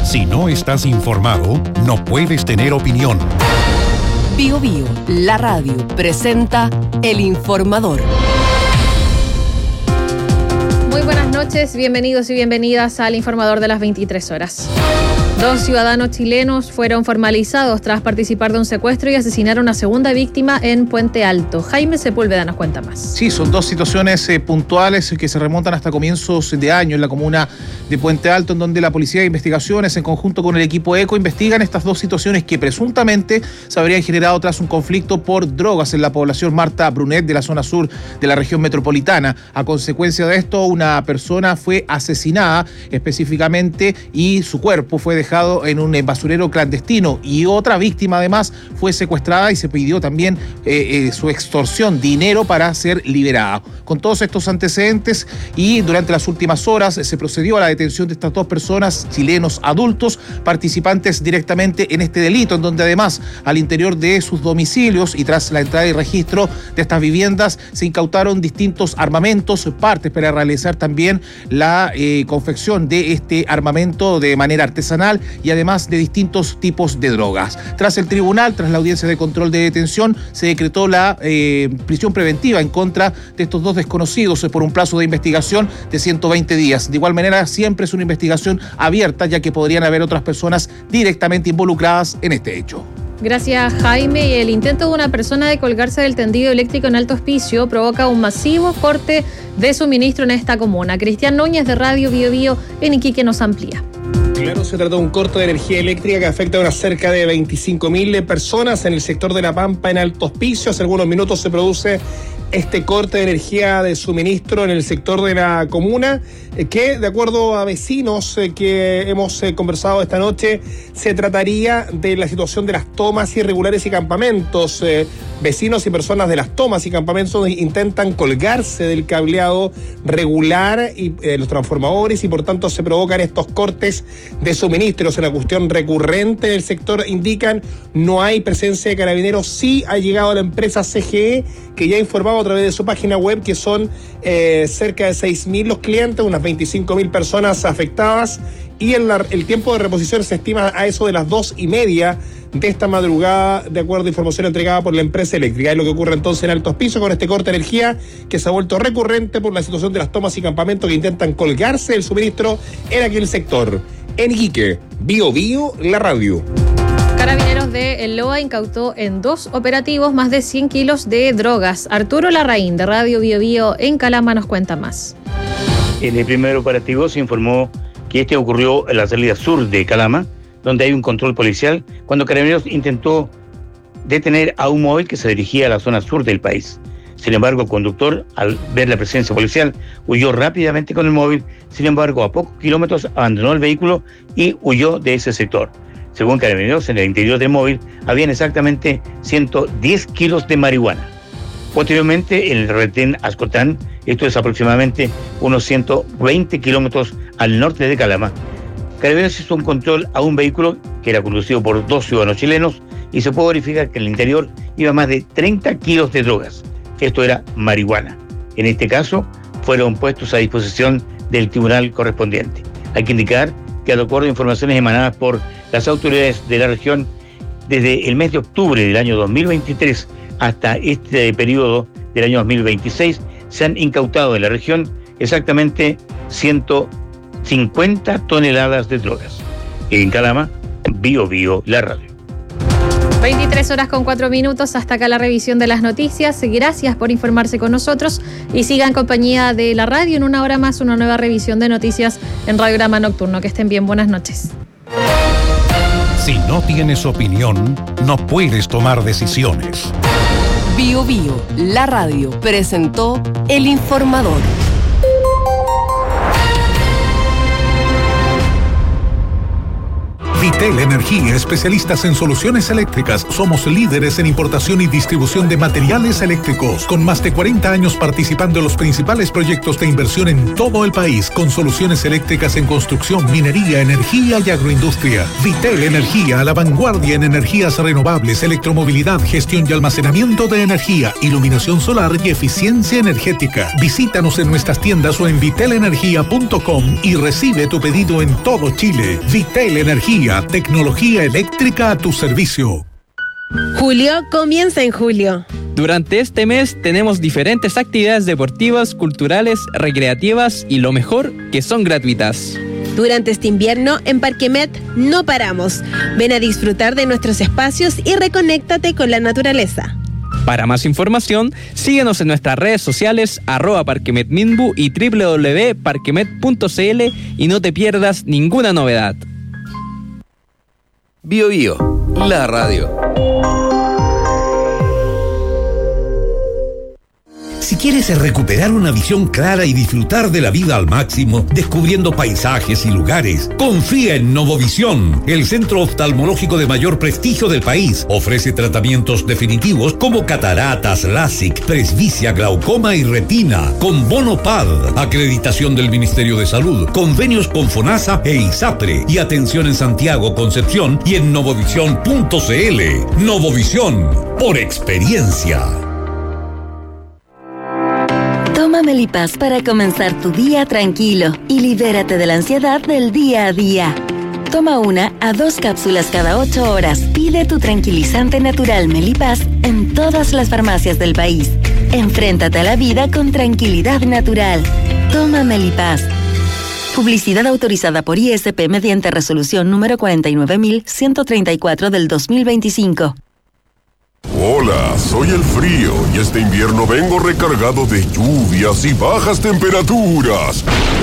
Si no estás informado, no puedes tener opinión. Bio Bio, la radio, presenta El Informador. Muy buenas noches, bienvenidos y bienvenidas al Informador de las 23 horas. 2 ciudadanos chilenos fueron formalizados tras participar de un secuestro y asesinar a una segunda víctima en Puente Alto. Jaime Sepúlveda nos cuenta más. Sí, son dos situaciones puntuales que se remontan hasta comienzos de año en la comuna de Puente Alto, en donde la Policía de Investigaciones, en conjunto con el equipo ECO, investigan estas dos situaciones que presuntamente se habrían generado tras un conflicto por drogas en la población Marta Brunet de la zona sur de la región metropolitana. A consecuencia de esto, una persona fue asesinada específicamente y su cuerpo fue dejado en un basurero clandestino, y otra víctima además fue secuestrada y se pidió también su extorsión, dinero para ser liberada. Con todos estos antecedentes y durante las últimas horas se procedió a la detención de estas dos personas, chilenos adultos, participantes directamente en este delito, en donde además al interior de sus domicilios y tras la entrada y registro de estas viviendas se incautaron distintos armamentos, partes para realizar también la confección de este armamento de manera artesanal, y además de distintos tipos de drogas. Tras el tribunal, tras la audiencia de control de detención, se decretó la prisión preventiva en contra de estos dos desconocidos por un plazo de investigación de 120 días. De igual manera, siempre es una investigación abierta, ya que podrían haber otras personas directamente involucradas en este hecho. Gracias, Jaime. El intento de una persona de colgarse del tendido eléctrico en Alto Hospicio provoca un masivo corte de suministro en esta comuna. Cristian Núñez, de Radio Bio Bio en Iquique, nos amplía. Claro, se trata de un corte de energía eléctrica que afecta a unas cerca de 25.000 personas en el sector de La Pampa, en Alto Hospicio. Hace algunos minutos se produce este corte de energía de suministro en el sector de la comuna, que de acuerdo a vecinos que hemos conversado esta noche, se trataría de la situación de las tomas irregulares y campamentos. Vecinos y personas de las tomas y campamentos intentan colgarse del cableado regular y los transformadores, y por tanto se provocan estos cortes de suministros. Una cuestión recurrente del sector, indican. No hay presencia de carabineros. Sí ha llegado la empresa CGE, que ya ha informado a través de su página web que son cerca de 6.000 los clientes, unas 25.000 personas afectadas, y el tiempo de reposición se estima a eso de las 2:30 de esta madrugada, de acuerdo a información entregada por la empresa eléctrica. Es lo que ocurre entonces en Alto Hospicio con este corte de energía que se ha vuelto recurrente por la situación de las tomas y campamentos que intentan colgarse del suministro en aquel sector. En Iquique, Bio Bio, la radio. Carabineros de El Loa incautó en 2 operativos más de 100 kilos de drogas. Arturo Larraín, de Radio Bio Bio en Calama, nos cuenta más. En el primer operativo se informó que este ocurrió en la salida sur de Calama, donde hay un control policial, cuando Carabineros intentó detener a un móvil que se dirigía a la zona sur del país. Sin embargo, el conductor, al ver la presencia policial, huyó rápidamente con el móvil. Sin embargo, a pocos kilómetros abandonó el vehículo y huyó de ese sector. Según Carabineros, en el interior del móvil habían exactamente 110 kilos de marihuana. Posteriormente, en el retén Ascotán, esto es aproximadamente unos 120 kilómetros al norte de Calama, Carabineros hizo un control a un vehículo que era conducido por 2 ciudadanos chilenos y se pudo verificar que en el interior iba más de 30 kilos de drogas. Esto era marihuana. En este caso, fueron puestos a disposición del tribunal correspondiente. Hay que indicar que, de acuerdo a informaciones emanadas por las autoridades de la región, desde el mes de octubre del año 2023 hasta este periodo del año 2026, se han incautado en la región exactamente 150 toneladas de drogas. En Calama, Bio Bio, la radio. 23 horas con 4 minutos, hasta acá la revisión de las noticias. Gracias por informarse con nosotros y sigan en compañía de la radio. En una hora más, una nueva revisión de noticias en Radiograma Nocturno. Que estén bien, buenas noches. Si no tienes opinión, no puedes tomar decisiones. Bio Bio, la radio, presentó El Informador. Vitel Energía, especialistas en soluciones eléctricas. Somos líderes en importación y distribución de materiales eléctricos, con más de 40 años participando en los principales proyectos de inversión en todo el país, con soluciones eléctricas en construcción, minería, energía y agroindustria. Vitel Energía, a la vanguardia en energías renovables, electromovilidad, gestión y almacenamiento de energía, iluminación solar y eficiencia energética. Visítanos en nuestras tiendas o en vitelenergia.com y recibe tu pedido en todo Chile. Vitel Energía, tecnología eléctrica a tu servicio. Julio comienza en julio. Durante este mes tenemos diferentes actividades deportivas, culturales, recreativas y lo mejor, que son gratuitas. Durante este invierno, en Parquemet no paramos. Ven a disfrutar de nuestros espacios y reconéctate con la naturaleza. Para más información, síguenos en nuestras redes sociales @parquemetminbu y www.parquemet.cl y no te pierdas ninguna novedad. Bio Bio, la radio. Si quieres recuperar una visión clara y disfrutar de la vida al máximo, descubriendo paisajes y lugares, confía en Novovisión, el centro oftalmológico de mayor prestigio del país. Ofrece tratamientos definitivos como cataratas, LASIK, presbicia, glaucoma y retina, con bono PAD, acreditación del Ministerio de Salud, convenios con FONASA e ISAPRE, y atención en Santiago, Concepción y en novovisión.cl. Novovisión, por experiencia. Toma Melipaz para comenzar tu día tranquilo y libérate de la ansiedad del día a día. Toma 1 a 2 cápsulas cada 8 horas. Pide tu tranquilizante natural Melipaz en todas las farmacias del país. Enfréntate a la vida con tranquilidad natural. Toma Melipaz. Publicidad autorizada por ISP mediante resolución número 49134 del 2025. Hola, soy el frío y este invierno vengo recargado de lluvias y bajas temperaturas.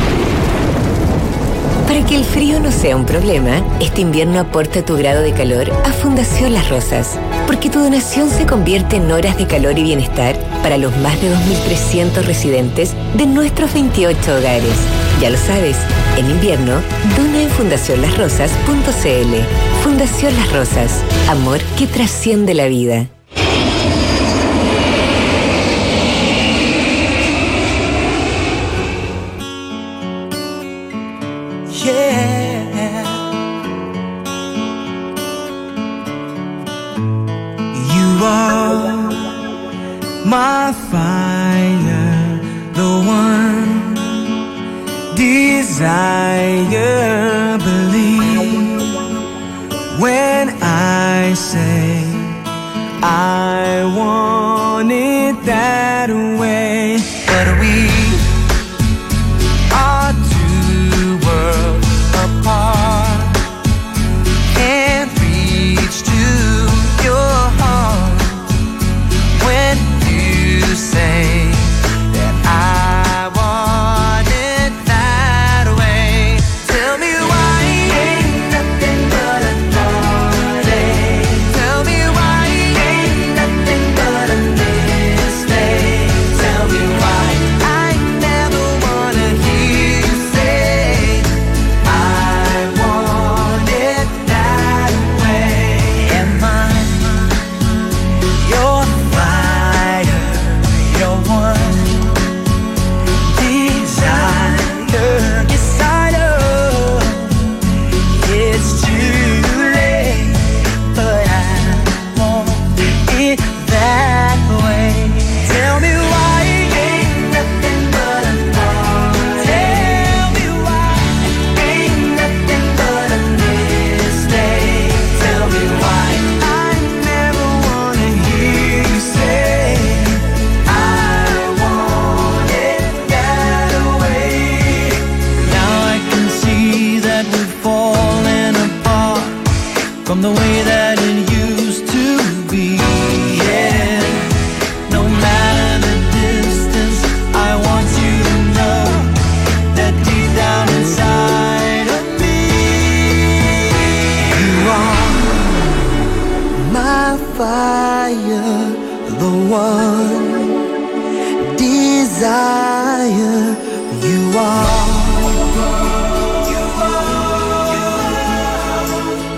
Para que el frío no sea un problema, este invierno aporta tu grado de calor a Fundación Las Rosas, porque tu donación se convierte en horas de calor y bienestar para los más de 2.300 residentes de nuestros 28 hogares. Ya lo sabes, en invierno, dona en fundacionlasrosas.cl. Fundación Las Rosas, amor que trasciende la vida. My fire, the one desire, believe when I say I want it that way. But we are two worlds apart, can't reach to your heart when you say that I want it that way. Tell me why ain't nothing but a party. Tell me why ain't nothing but a mistake. Tell me why I never wanna hear you say I want it that way. Am I your fire, your one desire? Yes, I know it's too late, but I want it that way. Tell me why ain't nothing but a party. Tell me why ain't nothing but a mistake. Tell me why I never wanna hear you say I want it that way. Now I can see that we've fallen apart from the way that it used to be. Yeah. No matter the distance, I want you to know that deep down inside of me, you are my fire, the one desire. You are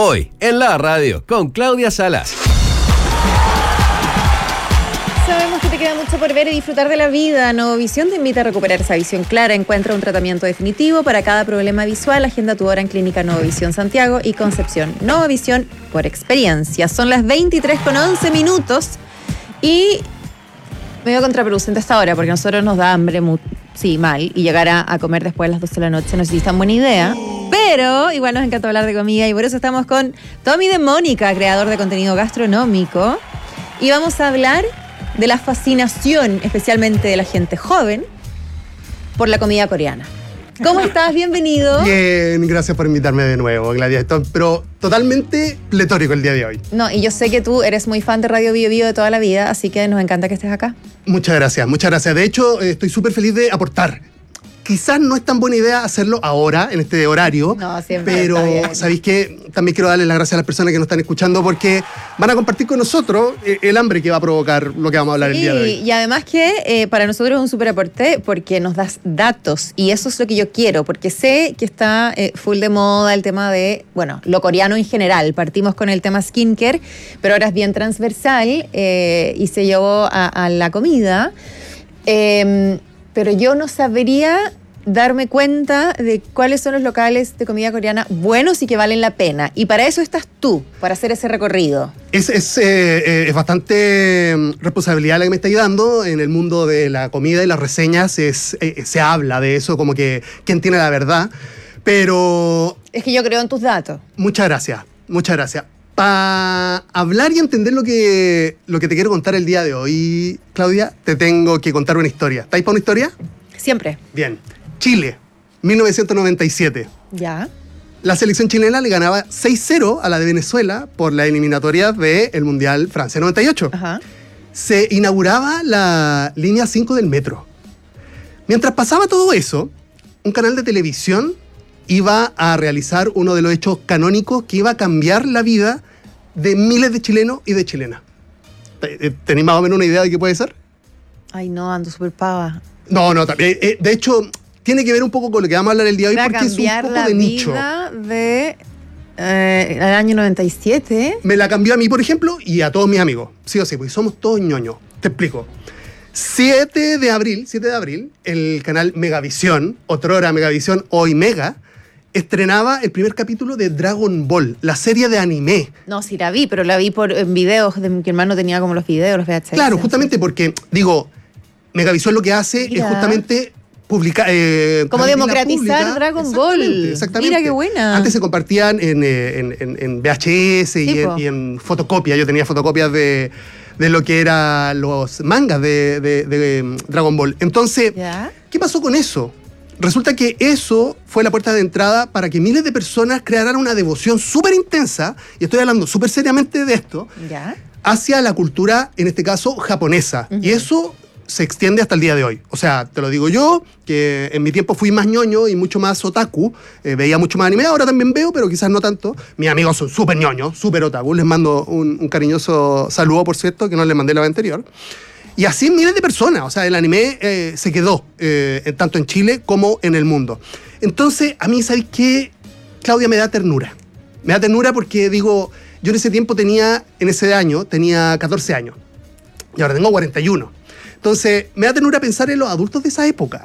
Hoy, en la radio, con Claudia Salas. Sabemos que te queda mucho por ver y disfrutar de la vida. Novovisión te invita a recuperar esa visión clara. Encuentra un tratamiento definitivo para cada problema visual. Agenda tu hora en Clínica Novovisión Santiago y Concepción. Novovisión por experiencia. Son las 23:11 y medio contraproducente esta hora porque a nosotros nos da hambre mal, y llegar a comer después de las 12 de la noche no sé si es tan buena idea. Pero igual nos encanta hablar de comida y por eso estamos con Tommy de Mónica, creador de contenido gastronómico. Y vamos a hablar de la fascinación, especialmente de la gente joven, por la comida coreana. ¿Cómo estás? Bienvenido. Bien, gracias por invitarme de nuevo, Gladia. Pero totalmente pletórico el día de hoy. No, y yo sé que tú eres muy fan de Radio Bio Bio de toda la vida, así que nos encanta que estés acá. Muchas gracias, muchas gracias. De hecho, estoy súper feliz de aportar. Quizás no es tan buena idea hacerlo ahora, en este horario. No, siempre. Pero, ¿sabéis qué? También quiero darle las gracias a las personas que nos están escuchando porque van a compartir con nosotros el hambre que va a provocar lo que vamos a hablar el día de hoy. Y además que para nosotros es un súper aporte porque nos das datos y eso es lo que yo quiero, porque sé que está full de moda el tema de, lo coreano en general. Partimos con el tema skincare, pero ahora es bien transversal y se llevó a la comida. Pero yo no sabría darme cuenta de cuáles son los locales de comida coreana buenos y que valen la pena. Y para eso estás tú, para hacer ese recorrido. Es bastante responsabilidad la que me estáis dando. En el mundo de la comida y las reseñas se habla de eso, como que quién tiene la verdad. Pero... es que yo creo en tus datos. Muchas gracias, muchas gracias. Para hablar y entender lo que te quiero contar el día de hoy, Claudia, te tengo que contar una historia. ¿Estáis para una historia? Siempre. Bien. Chile, 1997. Ya. La selección chilena le ganaba 6-0 a la de Venezuela por la eliminatoria del Mundial Francia 98. Ajá. Se inauguraba la línea 5 del metro. Mientras pasaba todo eso, un canal de televisión iba a realizar uno de los hechos canónicos que iba a cambiar la vida de miles de chilenos y de chilenas. ¿Tenéis más o menos una idea de qué puede ser? Ay, no, ando súper pava. No, también. De hecho, tiene que ver un poco con lo que vamos a hablar el día de hoy porque es un poco de nicho. La vida del año 97. Me la cambió a mí, por ejemplo, y a todos mis amigos. Sí o sí, porque somos todos ñoños. Te explico. 7 de abril, el canal Megavisión, otrora Megavisión, hoy Mega, estrenaba el primer capítulo de Dragon Ball, la serie de anime. No, sí la vi, pero la vi en videos de mi hermano, tenía como los videos, los VHS. Claro, justamente porque, Megavisión lo que hace es justamente publicar... como democratizar Dragon Ball. Exactamente. Mira qué buena. Antes se compartían en VHS y en fotocopia. Yo tenía fotocopias de lo que eran los mangas de Dragon Ball. Entonces, ¿qué pasó con eso? Resulta que eso fue la puerta de entrada para que miles de personas crearan una devoción súper intensa, y estoy hablando súper seriamente de esto, hacia la cultura, en este caso, japonesa. Y eso se extiende hasta el día de hoy. O sea, te lo digo yo, que en mi tiempo fui más ñoño y mucho más otaku, veía mucho más anime, ahora también veo, pero quizás no tanto. Mis amigos son súper ñoños, súper otaku, les mando un cariñoso saludo, por cierto, que no les mandé la vez anterior. Y así miles de personas, o sea, el anime se quedó, tanto en Chile como en el mundo. Entonces, a mí, ¿sabes qué? Claudia, me da ternura. Me da ternura porque, yo en ese tiempo tenía 14 años, y ahora tengo 41. Entonces, me da ternura pensar en los adultos de esa época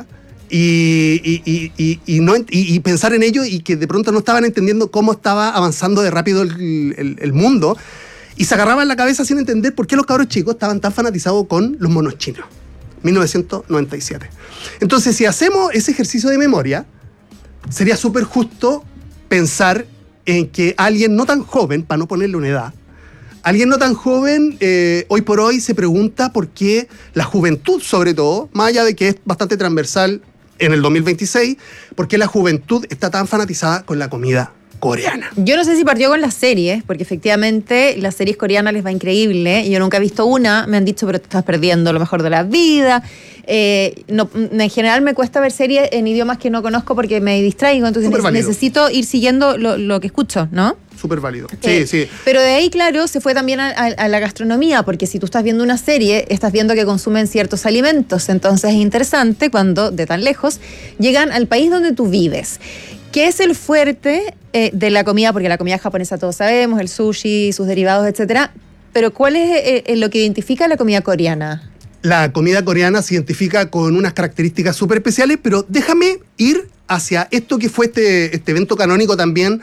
y pensar en ellos y que de pronto no estaban entendiendo cómo estaba avanzando de rápido el mundo. Y se agarraban la cabeza sin entender por qué los cabros chicos estaban tan fanatizados con los monos chinos. 1997. Entonces, si hacemos ese ejercicio de memoria, sería súper justo pensar en que alguien no tan joven, para no ponerle una edad, alguien no tan joven hoy por hoy se pregunta por qué la juventud, sobre todo, más allá de que es bastante transversal en el 2026, por qué la juventud está tan fanatizada con la comida coreana. Yo no sé si partió con las series, porque efectivamente las series coreanas les va increíble. Yo nunca he visto una, me han dicho, pero te estás perdiendo lo mejor de la vida. En general me cuesta ver series en idiomas que no conozco porque me distraigo, entonces necesito ir siguiendo lo que escucho, ¿no? Súper válido. Sí. Pero de ahí, claro, se fue también a la gastronomía, porque si tú estás viendo una serie, estás viendo que consumen ciertos alimentos. Entonces es interesante cuando, de tan lejos, llegan al país donde tú vives. ¿Qué es el fuerte de la comida? Porque la comida japonesa todos sabemos, el sushi, sus derivados, etcétera. Pero ¿cuál es lo que identifica a la comida coreana? La comida coreana se identifica con unas características súper especiales, pero déjame ir hacia esto que fue este evento canónico también,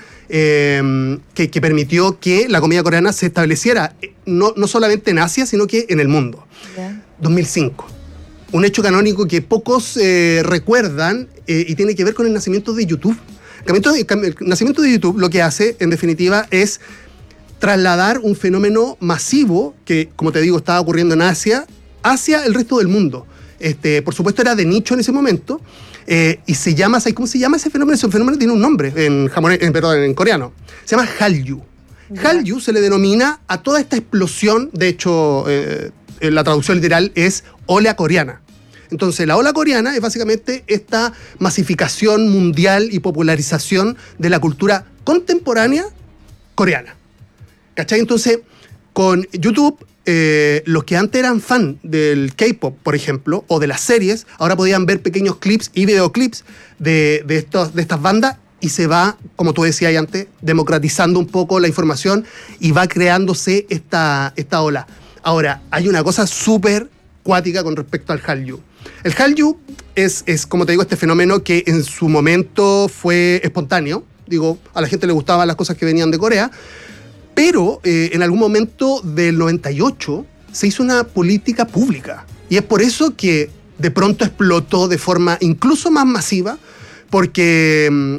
que permitió que la comida coreana se estableciera no solamente en Asia, sino que en el mundo. 2005. Un hecho canónico que pocos recuerdan y tiene que ver con el nacimiento de YouTube. El nacimiento de YouTube lo que hace, en definitiva, es trasladar un fenómeno masivo que, como te digo, estaba ocurriendo en Asia, hacia el resto del mundo. Por supuesto, era de nicho en ese momento, y se llama, ¿sabes cómo se llama ese fenómeno? Ese fenómeno tiene un nombre en coreano. Se llama Hallyu. Hallyu se le denomina a toda esta explosión, de hecho, la traducción literal es ola coreana. Entonces, la ola coreana es básicamente esta masificación mundial y popularización de la cultura contemporánea coreana. ¿Cachai? Entonces, con YouTube, los que antes eran fan del K-pop, por ejemplo, o de las series, ahora podían ver pequeños clips y videoclips de estas bandas, y se va, como tú decías antes, democratizando un poco la información y va creándose esta ola. Ahora, hay una cosa súper cuática con respecto al Hallyu. El Hallyu es, como te digo, este fenómeno que en su momento fue espontáneo. Digo, a la gente le gustaban las cosas que venían de Corea, pero en algún momento del 98 se hizo una política pública. Y es por eso que de pronto explotó de forma incluso más masiva, porque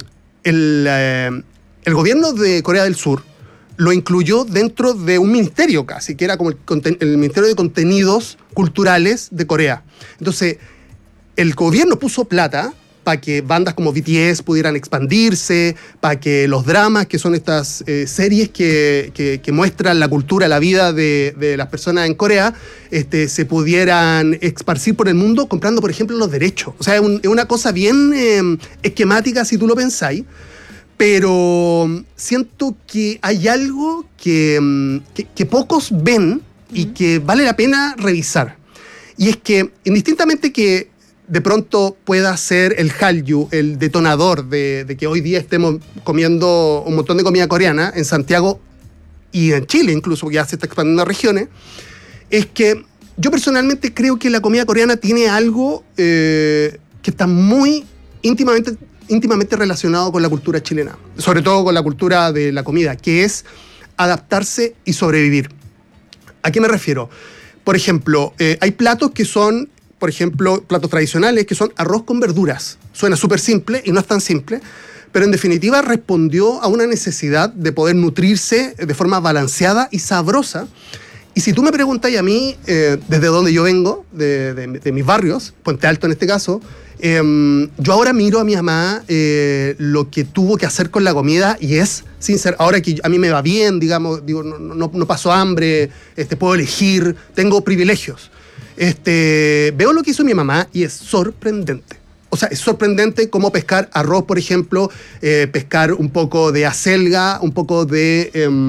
el gobierno de Corea del Sur lo incluyó dentro de un ministerio casi, que era como el Ministerio de Contenidos Culturales de Corea. Entonces, el gobierno puso plata para que bandas como BTS pudieran expandirse, para que los dramas, que son estas series que muestran la cultura, la vida de las personas en Corea, se pudieran esparcir por el mundo comprando, por ejemplo, los derechos. O sea, es una cosa bien esquemática si tú lo pensáis, pero siento que hay algo que pocos ven y que vale la pena revisar. Y es que, indistintamente que de pronto pueda ser el Hallyu el detonador de que hoy día estemos comiendo un montón de comida coreana en Santiago y en Chile incluso, porque ya se está expandiendo a regiones, es que yo personalmente creo que la comida coreana tiene algo que está muy íntimamente relacionado con la cultura chilena, sobre todo con la cultura de la comida, que es adaptarse y sobrevivir. ¿A qué me refiero? Por ejemplo, hay platos que son, por ejemplo, platos tradicionales que son arroz con verduras. Suena súper simple y no es tan simple, pero en definitiva respondió a una necesidad de poder nutrirse de forma balanceada y sabrosa. Y si tú me preguntas a mí, desde donde yo vengo, de mis barrios, Puente Alto en este caso, yo ahora miro a mi mamá lo que tuvo que hacer con la comida y es sincero. Ahora que a mí me va bien, digamos, digo, no paso hambre, puedo elegir, tengo privilegios. Veo lo que hizo mi mamá y es sorprendente. O sea, es sorprendente cómo pescar arroz, por ejemplo, pescar un poco de acelga, un poco de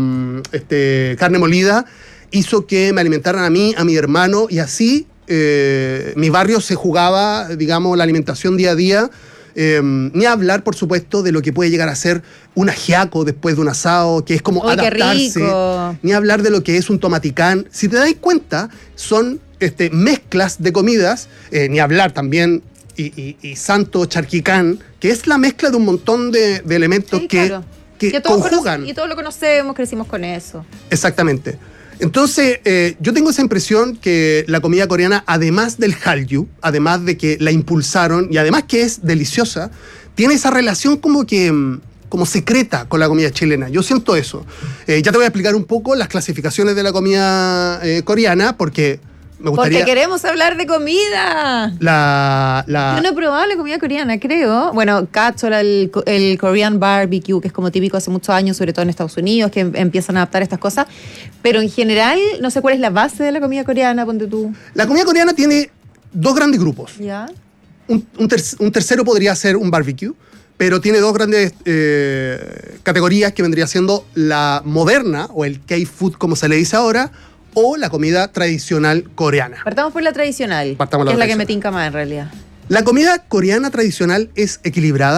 carne molida, hizo que me alimentaran a mí, a mi hermano, y así mi barrio se jugaba, digamos, la alimentación día a día. Ni hablar, por supuesto, de lo que puede llegar a ser un ajiaco después de un asado, que es como adaptarse. Ni hablar de lo que es un tomaticán. Si te das cuenta, son mezclas de comidas, ni hablar también y santo charquicán, que es la mezcla de un montón de elementos que conjugan. Y todos lo conocemos, crecimos con eso. Exactamente. Entonces, yo tengo esa impresión que la comida coreana, además del Hallyu, además de que la impulsaron y además que es deliciosa, tiene esa relación como secreta con la comida chilena. Yo siento eso. Ya te voy a explicar un poco las clasificaciones de la comida coreana, porque me gustaría... Porque queremos hablar de comida. Yo no he probado la comida coreana, creo. Bueno, cachola, el Korean barbecue, que es como típico hace muchos años, sobre todo en Estados Unidos, que empiezan a adaptar estas cosas. Pero en general, no sé cuál es la base de la comida coreana, ponte tú. La comida coreana tiene dos grandes grupos. ¿Ya? Un tercero podría ser un barbecue, pero tiene dos grandes categorías que vendría siendo la moderna, o el K-food como se le dice ahora, o la comida tradicional coreana. Partamos por la tradicional, que es la que me tinca más en realidad. La comida coreana tradicional es equilibrada,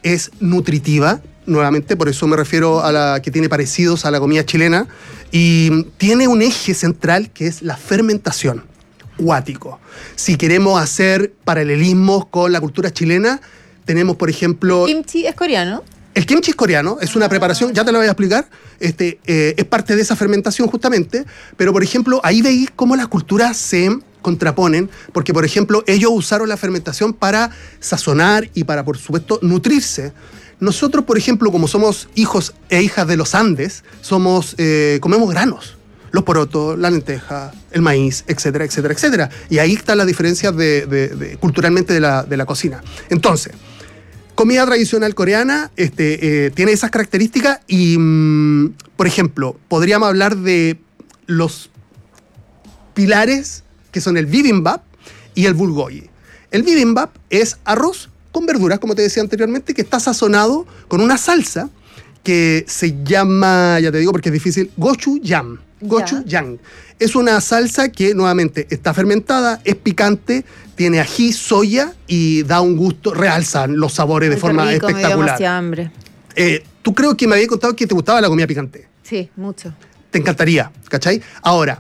es nutritiva, nuevamente, por eso me refiero a la que tiene parecidos a la comida chilena, y tiene un eje central que es la fermentación, cuático. Si queremos hacer paralelismos con la cultura chilena, tenemos, por ejemplo... Kimchi es coreano. El kimchi es coreano, es una preparación, ya te lo voy a explicar, es parte de esa fermentación justamente, pero por ejemplo, ahí veis cómo las culturas se contraponen, porque por ejemplo, ellos usaron la fermentación para sazonar y para, por supuesto, nutrirse. Nosotros, por ejemplo, como somos hijos e hijas de los Andes, comemos granos, los porotos, la lenteja, el maíz, etcétera, etcétera, etcétera. Y ahí están las diferencias culturalmente de la cocina. Entonces, comida tradicional coreana tiene esas características y, por ejemplo, podríamos hablar de los pilares que son el bibimbap y el bulgogi. El bibimbap es arroz con verduras, como te decía anteriormente, que está sazonado con una salsa que se llama, ya te digo porque es difícil, gochujang. Gochujang. Es una salsa que nuevamente está fermentada, es picante, tiene ají, soya y da un gusto, realzan los sabores de forma rico, espectacular. Me dio demasiada hambre. Tú creo que me habías contado que te gustaba la comida picante. Sí, mucho. Te encantaría, ¿cachai? Ahora,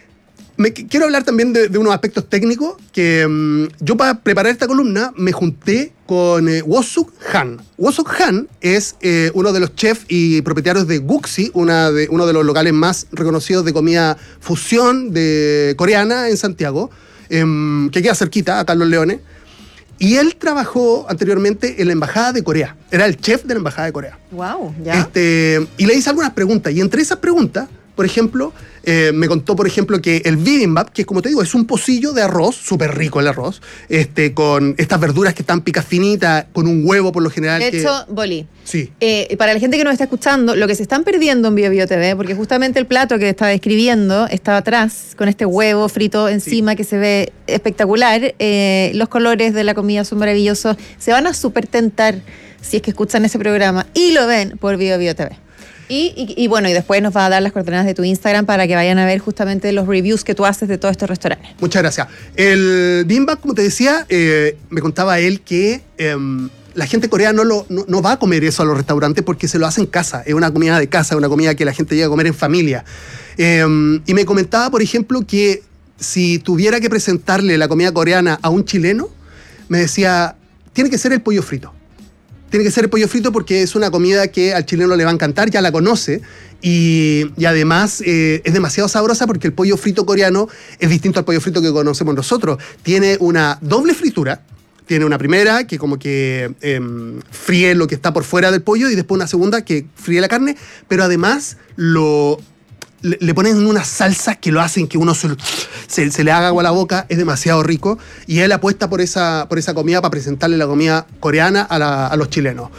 quiero hablar también de unos aspectos técnicos que yo para preparar esta columna me junté con Woosuk Han. Woosuk Han es uno de los chefs y propietarios de Guxi, uno de los locales más reconocidos de comida fusión coreana en Santiago, que queda cerquita, acá en Los Leones. Y él trabajó anteriormente en la Embajada de Corea. Era el chef de la Embajada de Corea. Wow, ya. Y le hice algunas preguntas. Y entre esas preguntas, por ejemplo, me contó, por ejemplo, que el bibimbap, que como te digo, es un pocillo de arroz, súper rico el arroz, con estas verduras que están picas finitas, con un huevo por lo general. De hecho, Boli, sí. Para la gente que nos está escuchando, lo que se están perdiendo en Bio TV, porque justamente el plato que estaba describiendo estaba atrás, con este huevo frito encima que se ve espectacular. Los colores de la comida son maravillosos. Se van a súper tentar si es que escuchan ese programa y lo ven por Bio TV. Y bueno, y después nos va a dar las coordenadas de tu Instagram para que vayan a ver justamente los reviews que tú haces de todos estos restaurantes. Muchas gracias. El bibimbap, como te decía, me contaba él que la gente coreana no va a comer eso a los restaurantes porque se lo hace en casa. Es una comida de casa, es una comida que la gente llega a comer en familia. Y me comentaba, por ejemplo, que si tuviera que presentarle la comida coreana a un chileno, me decía, tiene que ser el pollo frito. Tiene que ser el pollo frito porque es una comida que al chileno le va a encantar, ya la conoce y además es demasiado sabrosa porque el pollo frito coreano es distinto al pollo frito que conocemos nosotros. Tiene una doble fritura, tiene una primera que como que fríe lo que está por fuera del pollo y después una segunda que fríe la carne, pero además le ponen unas salsas que lo hacen que uno se le haga agua a la boca, es demasiado rico y él apuesta por esa comida para presentarle la comida coreana a los chilenos.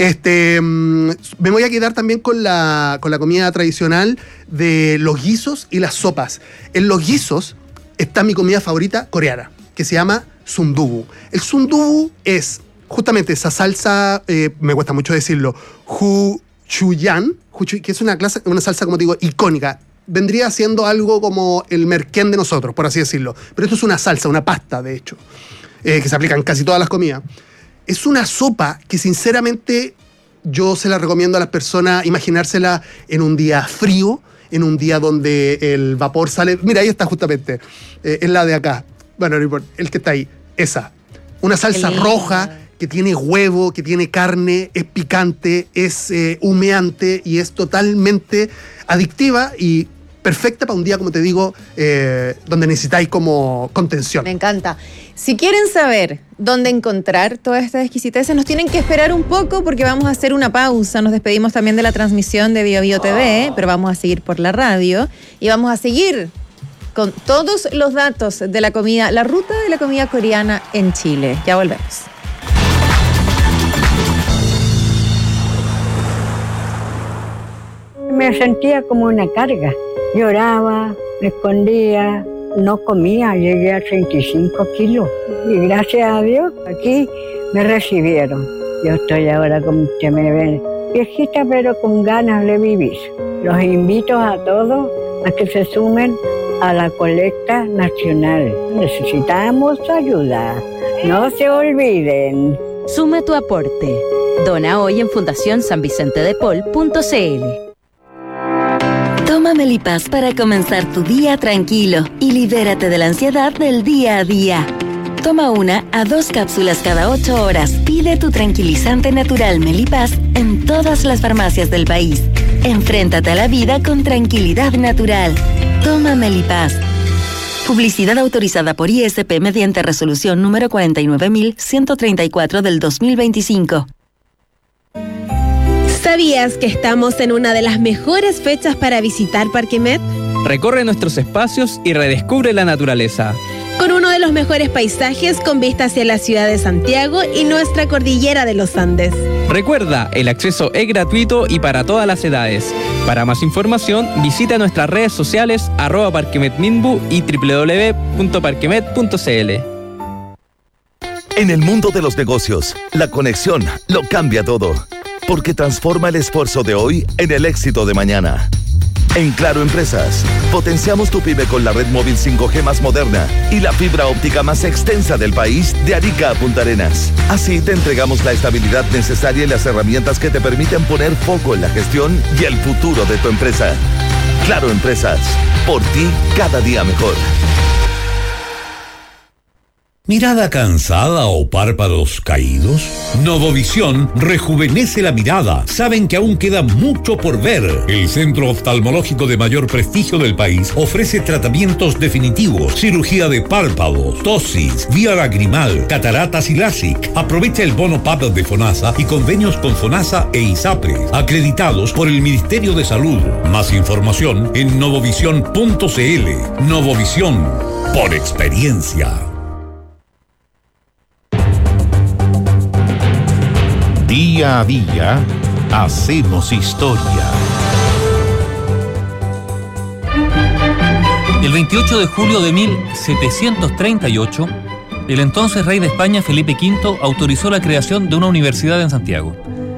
Me voy a quedar también con la comida tradicional de los guisos y las sopas. En los guisos está mi comida favorita coreana, que se llama sundubu. El sundubu es justamente esa salsa, me cuesta mucho decirlo, gochujang, que es una salsa, como te digo, icónica. Vendría siendo algo como el merquén de nosotros, por así decirlo. Pero esto es una salsa, una pasta, de hecho, que se aplica en casi todas las comidas. Es una sopa que, sinceramente, yo se la recomiendo a las personas imaginársela en un día frío, en un día donde el vapor sale. Mira, ahí está justamente, es la de acá. Bueno, el que está ahí, esa. Una salsa roja que tiene huevo, que tiene carne, es picante, es humeante y es totalmente adictiva y perfecta para un día, como te digo, donde necesitáis como contención. Me encanta. Si quieren saber dónde encontrar todas estas exquisiteces, nos tienen que esperar un poco porque vamos a hacer una pausa. Nos despedimos también de la transmisión de Bio TV, pero vamos a seguir por la radio y vamos a seguir con todos los datos de la comida, la ruta de la comida coreana en Chile. Ya volvemos. Me sentía como una carga. Lloraba, me escondía, no comía, llegué a 35 kilos. Y gracias a Dios, aquí me recibieron. Yo estoy ahora, como usted me ve, viejita pero con ganas de vivir. Los invito a todos a que se sumen a la colecta nacional. Necesitamos ayuda. No se olviden. Suma tu aporte. Dona hoy en fundacionsanvicentedepol.cl. Toma Melipaz para comenzar tu día tranquilo y libérate de la ansiedad del día a día. Toma 1 a 2 cápsulas cada 8 horas. Pide tu tranquilizante natural Melipaz en todas las farmacias del país. Enfréntate a la vida con tranquilidad natural. Toma Melipaz. Publicidad autorizada por ISP mediante resolución número 49.134 del 2025. ¿Sabías que estamos en una de las mejores fechas para visitar Parque Met? Recorre nuestros espacios y redescubre la naturaleza. Con uno de los mejores paisajes con vista hacia la ciudad de Santiago y nuestra cordillera de los Andes. Recuerda, el acceso es gratuito y para todas las edades. Para más información, visita nuestras redes sociales @parquemetminbu y www.parquemet.cl. En el mundo de los negocios, la conexión lo cambia todo, porque transforma el esfuerzo de hoy en el éxito de mañana. En Claro Empresas, potenciamos tu pyme con la red móvil 5G más moderna y la fibra óptica más extensa del país de Arica a Punta Arenas. Así te entregamos la estabilidad necesaria y las herramientas que te permiten poner foco en la gestión y el futuro de tu empresa. Claro Empresas, por ti cada día mejor. ¿Mirada cansada o párpados caídos? Novovisión rejuvenece la mirada. Saben que aún queda mucho por ver. El centro oftalmológico de mayor prestigio del país ofrece tratamientos definitivos, cirugía de párpados, ptosis, vía lagrimal, cataratas y LASIK. Aprovecha el bono PAP de FONASA y convenios con FONASA e ISAPRE, acreditados por el Ministerio de Salud. Más información en novovision.cl. Novovisión, por experiencia. Día a día, hacemos historia. El 28 de julio de 1738, el entonces rey de España, Felipe V, autorizó la creación de una universidad en Santiago.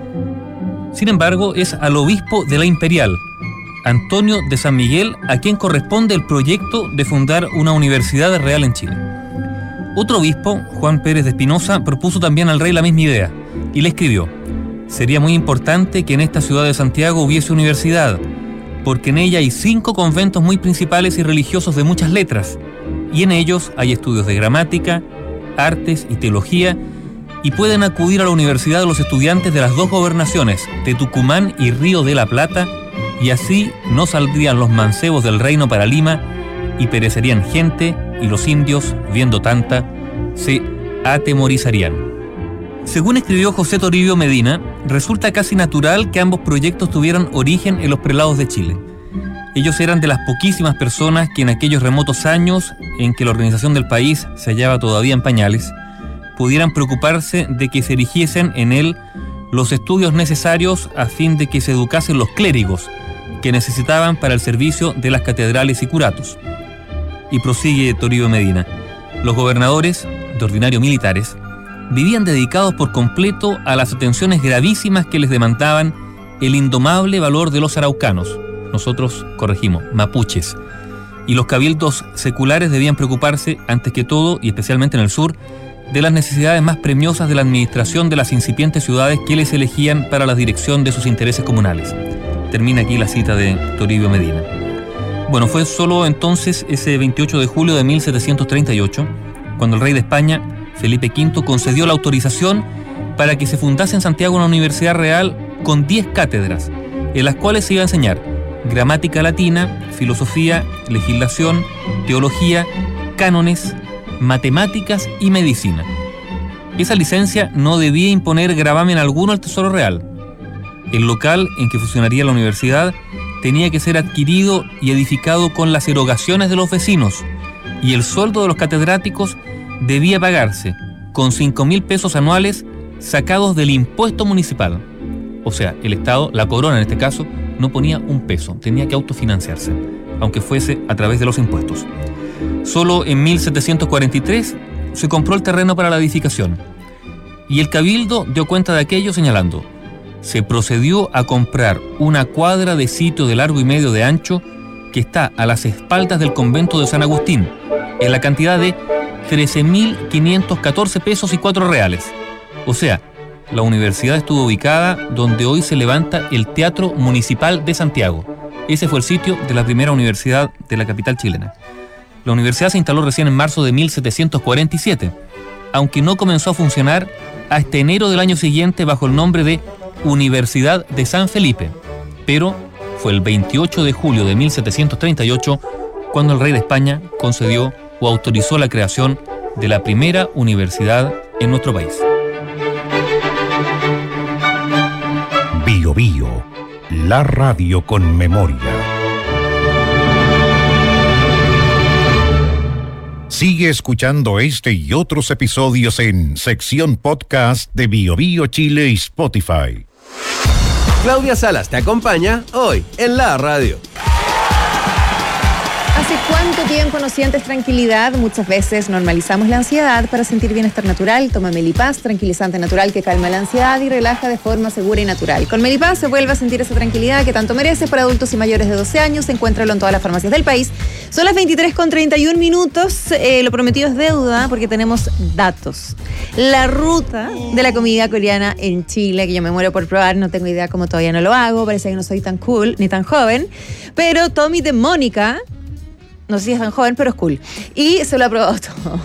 Sin embargo, es al obispo de la Imperial, Antonio de San Miguel, a quien corresponde el proyecto de fundar una universidad real en Chile. Otro obispo, Juan Pérez de Espinosa, propuso también al rey la misma idea y le escribió: sería muy importante que en esta ciudad de Santiago hubiese universidad, porque en ella hay 5 conventos muy principales y religiosos de muchas letras, y en ellos hay estudios de gramática, artes y teología, y pueden acudir a la universidad los estudiantes de las 2 gobernaciones, de Tucumán y Río de la Plata, y así no saldrían los mancebos del reino para Lima, y perecerían gente, y los indios, viendo tanta, se atemorizarían. Según escribió José Toribio Medina, resulta casi natural que ambos proyectos tuvieran origen en los prelados de Chile. Ellos eran de las poquísimas personas que en aquellos remotos años en que la organización del país se hallaba todavía en pañales, pudieran preocuparse de que se erigiesen en él los estudios necesarios a fin de que se educasen los clérigos que necesitaban para el servicio de las catedrales y curatos. Y prosigue Toribio Medina: los gobernadores, de ordinario militares, vivían dedicados por completo a las atenciones gravísimas que les demandaban el indomable valor de los araucanos, nosotros corregimos, mapuches, y los cabildos seculares debían preocuparse, antes que todo, y especialmente en el sur, de las necesidades más premiosas de la administración de las incipientes ciudades que les elegían para la dirección de sus intereses comunales. Termina aquí la cita de Toribio Medina. Bueno, fue solo entonces, ese 28 de julio de 1738, cuando el rey de España, Felipe V, concedió la autorización para que se fundase en Santiago una universidad real con 10 cátedras, en las cuales se iba a enseñar gramática latina, filosofía, legislación, teología, cánones, matemáticas y medicina. Esa licencia no debía imponer gravamen alguno al Tesoro Real. El local en que funcionaría la universidad tenía que ser adquirido y edificado con las erogaciones de los vecinos, y el sueldo de los catedráticos debía pagarse con 5.000 pesos anuales sacados del impuesto municipal. O sea, el Estado, la corona en este caso, no ponía un peso, tenía que autofinanciarse, aunque fuese a través de los impuestos. Solo en 1743 se compró el terreno para la edificación, y el cabildo dio cuenta de aquello señalando: se procedió a comprar una cuadra de sitio de largo y medio de ancho que está a las espaldas del convento de San Agustín, en la cantidad de 13.514 pesos y 4 reales. O sea, la universidad estuvo ubicada donde hoy se levanta el Teatro Municipal de Santiago. Ese fue el sitio de la primera universidad de la capital chilena. La universidad se instaló recién en marzo de 1747, aunque no comenzó a funcionar hasta enero del año siguiente bajo el nombre de Universidad de San Felipe. Pero fue el 28 de julio de 1738 cuando el rey de España concedió o autorizó la creación de la primera universidad en nuestro país. Bio Bio, la radio con memoria. Sigue escuchando este y otros episodios en sección podcast de Bio Bio Chile y Spotify. Claudia Salas te acompaña hoy en la radio. ¿Hace cuánto tiempo no sientes tranquilidad? Muchas veces normalizamos la ansiedad para sentir bienestar natural. Toma Melipaz, tranquilizante natural que calma la ansiedad y relaja de forma segura y natural. Con Melipaz se vuelve a sentir esa tranquilidad que tanto mereces. Para adultos y mayores de 12 años, encuéntralo en todas las farmacias del país. Son las 23:31 minutos. Lo prometido es deuda porque tenemos datos. La ruta de la comida coreana en Chile, que yo me muero por probar, no tengo idea cómo todavía no lo hago. Parece que no soy tan cool ni tan joven. Pero Tommy de Mónica, no sé si es tan joven, pero es cool. Y se lo ha probado todo.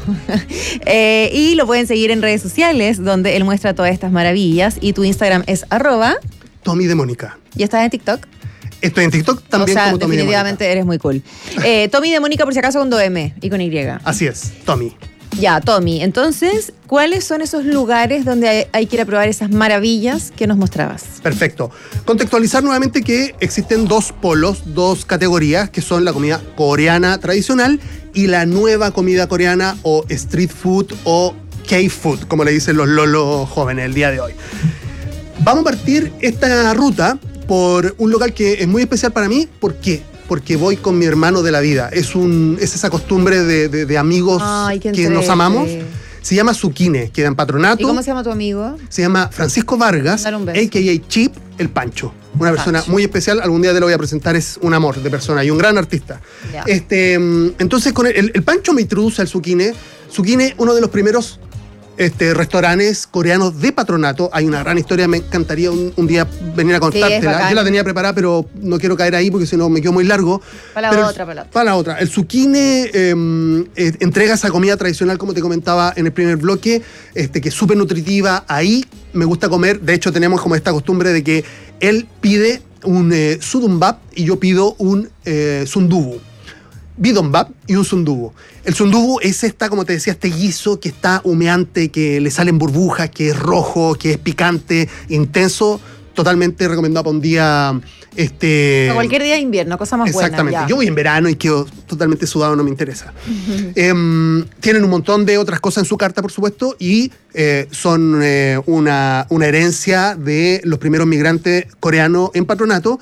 Y lo pueden seguir en redes sociales, donde él muestra todas estas maravillas. Y tu Instagram es @Tommy de Mónica. ¿Y estás en TikTok? Estoy en TikTok también. O sea, como Tommy definitivamente eres muy cool. Tommy de Mónica, por si acaso, con 2M y con Y. Así es, Tommy. Ya, Tommy. Entonces, ¿cuáles son esos lugares donde hay que ir a probar esas maravillas que nos mostrabas? Perfecto. Contextualizar nuevamente que existen dos polos, dos categorías, que son la comida coreana tradicional y la nueva comida coreana o street food o K-food, como le dicen los lolos jóvenes el día de hoy. Vamos a partir esta ruta por un local que es muy especial para mí. ¿Por qué? Porque voy con mi hermano de la vida. Es esa costumbre de amigos que nos amamos. Se llama Zucchine, queda en Patronato. ¿Y cómo se llama tu amigo? Se llama Francisco Vargas, a.k.a. Chip, el Pancho. Una persona muy especial, algún día te lo voy a presentar, es un amor de persona y un gran artista. Entonces, con el Pancho me introduce al Zucchine. Zucchine, uno de los primeros restaurantes coreanos de Patronato. Hay una gran historia, me encantaría un día venir a contártela. Yo la tenía preparada, pero no quiero caer ahí porque si no me quedo muy largo. Para la otra. El Zucchine entrega esa comida tradicional, como te comentaba en el primer bloque, que es súper nutritiva. Ahí me gusta comer. De hecho, tenemos como esta costumbre de que él pide un sudumbap y yo pido un sundubu. Bidombap y un sundubu. El sundubu es como te decía, este guiso que está humeante, que le salen burbujas, que es rojo, que es picante, intenso, totalmente recomendado para un día... cualquier día de invierno, cosa más buena. Exactamente. Yo voy en verano y quedo totalmente sudado, no me interesa. Tienen un montón de otras cosas en su carta, por supuesto, y son una herencia de los primeros migrantes coreanos en Patronato.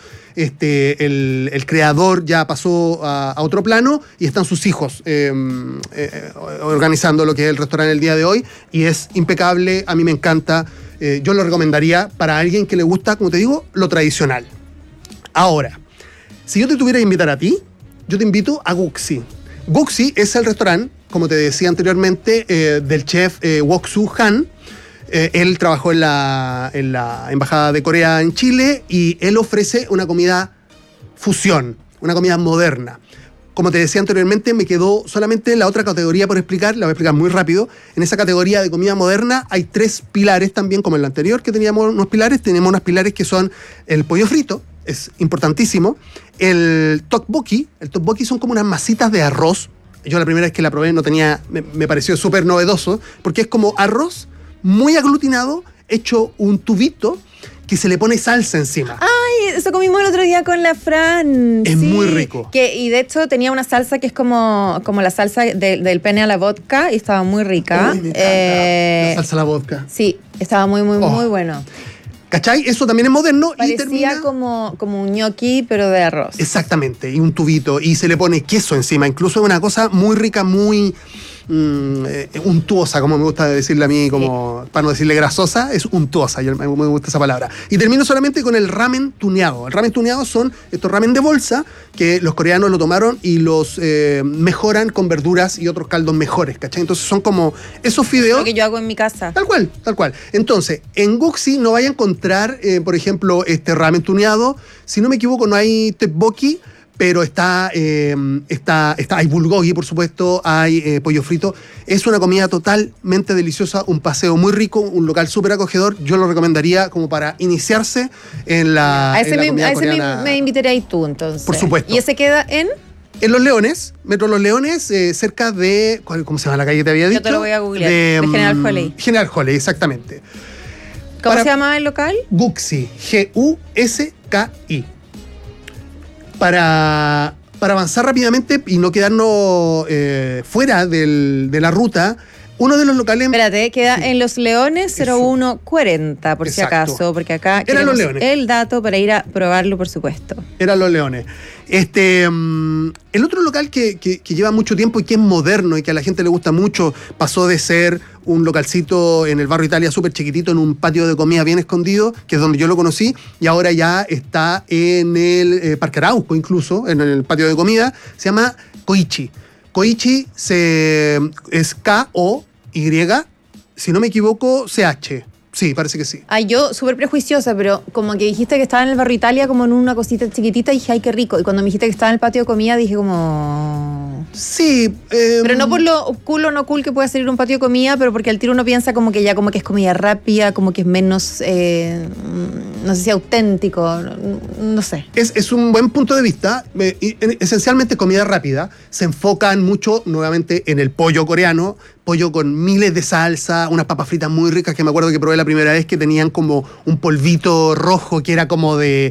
El creador ya pasó a otro plano y están sus hijos organizando lo que es el restaurante el día de hoy, y es impecable, a mí me encanta. Yo lo recomendaría para alguien que le gusta, como te digo, lo tradicional. Ahora, si yo te tuviera que invitar a ti, yo te invito a Guxi. Guxi es el restaurante, como te decía anteriormente, del chef Wok-Soo Han. Él trabajó en la Embajada de Corea en Chile y él ofrece una comida fusión, una comida moderna. Como te decía anteriormente, me quedó solamente la otra categoría por explicar, la voy a explicar muy rápido. En esa categoría de comida moderna hay 3 pilares también, como en la anterior, que teníamos unos pilares. Tenemos unos pilares que son el pollo frito, es importantísimo. El tteokbokki son como unas masitas de arroz. Yo la primera vez que la probé me pareció súper novedoso, porque es como arroz muy aglutinado, hecho un tubito que se le pone salsa encima. Ay, eso comimos el otro día con la Fran. Es muy rico. Y de hecho tenía una salsa que es como la salsa del pene a la vodka y estaba muy rica. Uy, me encanta la salsa a la vodka. Sí, estaba muy bueno. ¿Cachai? Eso también es moderno. Parecía y termina como un gnocchi, pero de arroz. Exactamente, y un tubito, y se le pone queso encima. Incluso es una cosa muy rica, muy untuosa, como me gusta decirle a mí, como para no decirle grasosa, es untuosa, me gusta esa palabra. Y termino solamente con el ramen tuneado. El ramen tuneado son estos ramen de bolsa que los coreanos lo tomaron y los mejoran con verduras y otros caldos mejores, ¿cachai? Entonces son como esos fideos. Lo que yo hago en mi casa. Tal cual. Entonces, en Guxi no vaya a encontrar, por ejemplo, este ramen tuneado. Si no me equivoco, no hay tteokbokki, pero hay bulgogi, por supuesto, hay pollo frito. Es una comida totalmente deliciosa, un paseo muy rico, un local súper acogedor. Yo lo recomendaría como para iniciarse en la comida coreana. Me invitarías tú, entonces. Por supuesto. ¿Y ese queda en? En Los Leones, Metro Los Leones, cerca de... ¿Cómo se llama la calle que te había dicho? Yo te lo voy a googlear. De General Holley. General Holley, exactamente. ¿Cómo se llama el local? Guxi, Guski. Para avanzar rápidamente y no quedarnos fuera de la ruta, uno de los locales... Espérate, queda en Los Leones 0140, por si acaso, porque acá queremos el dato para ir a probarlo, por supuesto. Era Los Leones. El otro local que lleva mucho tiempo y que es moderno y que a la gente le gusta mucho, pasó de ser un localcito en el barrio Italia súper chiquitito, en un patio de comida bien escondido, que es donde yo lo conocí, y ahora ya está en el Parque Arauco, incluso, en el patio de comida. Se llama Koichi. Koichi es K-O-Y, si no me equivoco, C-H. Sí, parece que sí. Ay, yo súper prejuiciosa, pero como que dijiste que estaba en el barrio Italia como en una cosita chiquitita, dije, ay, qué rico. Y cuando me dijiste que estaba en el patio de comida, dije como... Sí. Pero no por lo cool o no cool que pueda ser un patio de comida, pero porque al tiro uno piensa como que ya como que es comida rápida, como que es menos, no sé si auténtico, no sé. Es un buen punto de vista. Esencialmente comida rápida. Se enfocan mucho, nuevamente, en el pollo coreano. Pollo con miles de salsa, unas papas fritas muy ricas que me acuerdo que probé la primera vez, que tenían como un polvito rojo que era como de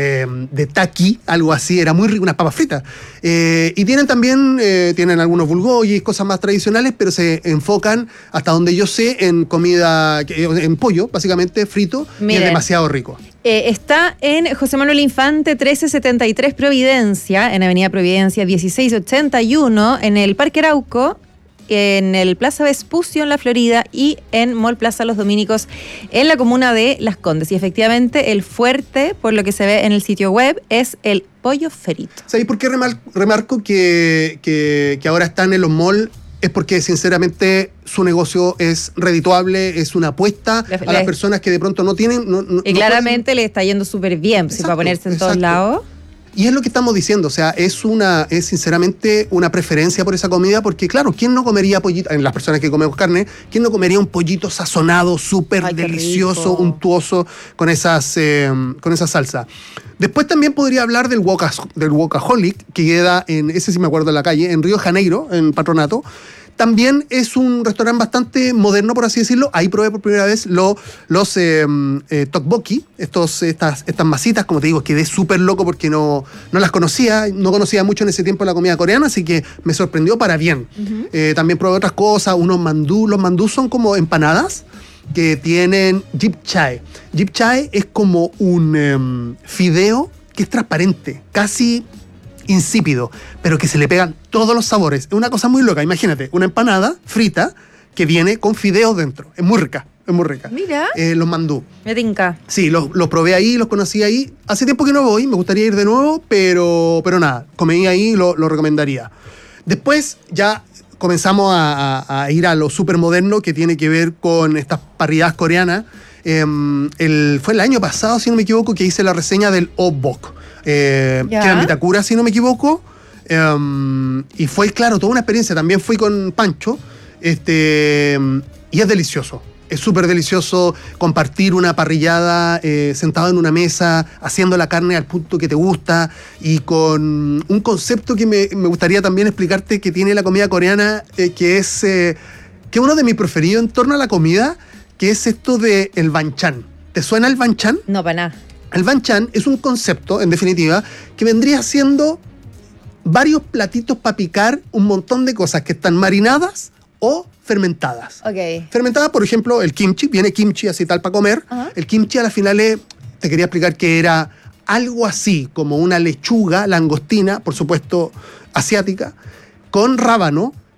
taki, algo así, era muy rico, unas papas fritas. Y tienen también, tienen algunos bulgogis, cosas más tradicionales, pero se enfocan, hasta donde yo sé, en comida, en pollo, básicamente, frito. Miren, y es demasiado rico. Está en José Manuel Infante 1373 Providencia, en Avenida Providencia 1681, en el Parque Arauco, en el Plaza Vespucio en la Florida y en Mall Plaza Los Dominicos en la comuna de Las Condes. Y efectivamente el fuerte, por lo que se ve en el sitio web, es el pollo frito. ¿Sabéis por qué remarco que ahora están en los malls? Es porque sinceramente su negocio es redituable, es una apuesta a las personas que de pronto no tienen... y claramente le está yendo súper bien, si va a ponerse en todos lados. Y es lo que estamos diciendo, o sea, es sinceramente una preferencia por esa comida, porque claro, ¿quién no comería pollito? En las personas que comemos carne, ¿quién no comería un pollito sazonado, súper delicioso, untuoso, con esa salsa? Después también podría hablar del Wokaholic, que queda en, ese sí me acuerdo, en la calle, en Río de Janeiro, en Patronato. También es un restaurante bastante moderno, por así decirlo. Ahí probé por primera vez los tteokbokki, estas masitas, como te digo, quedé súper loco porque no las conocía, no conocía mucho en ese tiempo la comida coreana, así que me sorprendió para bien. También probé otras cosas, unos mandú. Los mandú son como empanadas que tienen japchae. Japchae es como un fideo que es transparente, casi insípido, pero que se le pegan todos los sabores. Es una cosa muy loca. Imagínate, una empanada frita que viene con fideos dentro. Es muy rica, es muy rica. Mira. Los mandú. Me tinca. Sí, los probé ahí, los conocí ahí. Hace tiempo que no voy, me gustaría ir de nuevo, pero nada, comí ahí, lo recomendaría. Después ya comenzamos a ir a lo súper moderno, que tiene que ver con estas parrilladas coreanas. Fue el año pasado, si no me equivoco, que hice la reseña del Obok. Que era en Vitacura, si no me equivoco, y fue, claro, toda una experiencia. También fui con Pancho, y es delicioso, es súper delicioso compartir una parrillada sentado en una mesa, haciendo la carne al punto que te gusta, y con un concepto que me gustaría también explicarte que tiene la comida coreana, que es uno de mis preferidos en torno a la comida, que es esto de el banchan. ¿Te suena el banchan? No, para nada. El banchan es un concepto, en definitiva, que vendría siendo varios platitos para picar un montón de cosas que están marinadas o fermentadas. Okay. Fermentadas, por ejemplo, el kimchi, viene kimchi así tal para comer. El kimchi a la final te quería explicar que era algo así, como una lechuga langostina, por supuesto asiática, con rábano,